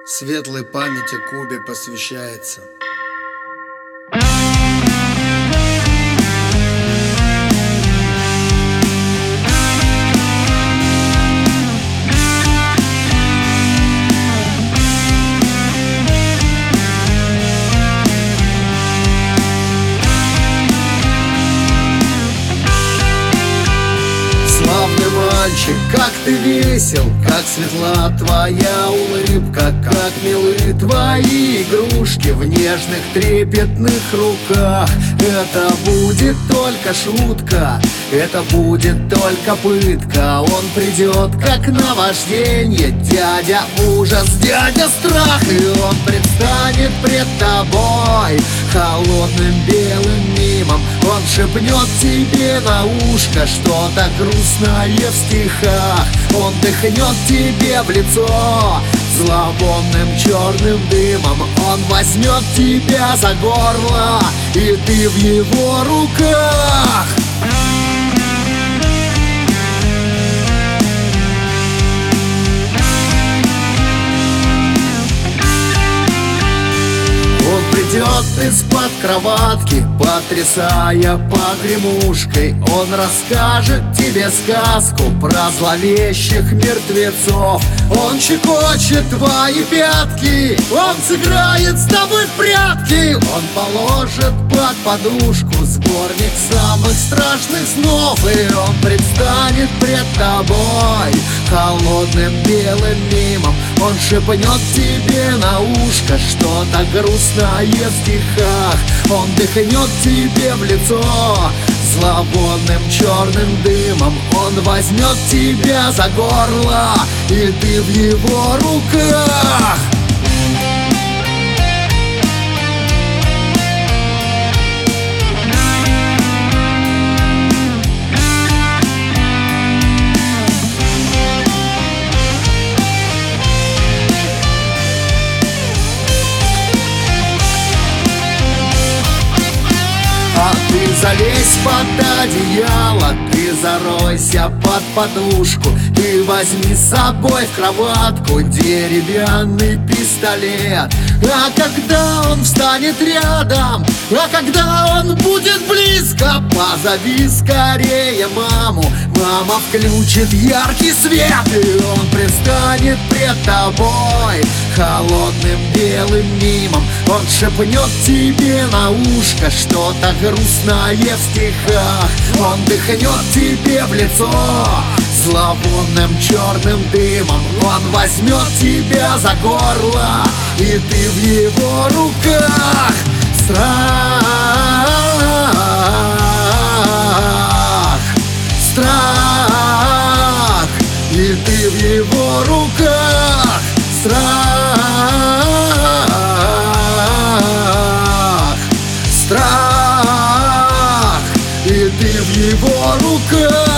Светлой памяти Кубе посвящается. Славный мальчик, как ты весел, как светла твоя улыбка, как милы твои игрушки в нежных трепетных руках. Это будет только шутка, это будет только пытка. Он придет как наваждение, дядя ужас, дядя страх. И он предстанет пред тобой холодным белым мимом. Он шепнет тебе на ушко что-то грустное в стихах. Он дыхнет тебе в лицо зловонным черным дымом. Он возьмет тебя за горло, и ты в его руках. Он придет из-под кроватки, потрясая погремушкой. Он расскажет тебе сказку про зловещих мертвецов. Он щекочет твои пятки, он сыграет с тобой в прятки. Он положит под подушку сборник самых страшных снов. И он предстанет пред тобой холодным белым мимом. Он шепнет тебе на ушко что-то грустное в стихах. Он дыхнет тебе в лицо зловонным черным дымом. Он возьмет тебя за горло, и ты в его руках. А ты залезь под одеяло, ты заройся под подушку. Ты возьми с собой в кроватку деревянный пистолет. А когда он встанет рядом, а когда он будет близко, позови скорее маму. Мама включит яркий свет, и он предстанет пред тобой холодным белым мимом. Он шепнет тебе на ушко что-то грустное в стихах. Он дыхнет тебе в лицо зловонным черным дымом. Он возьмет тебя за горло, и ты в его руках. Страх, страх, и ты в его руках. Страх, страх, и ты в его руках.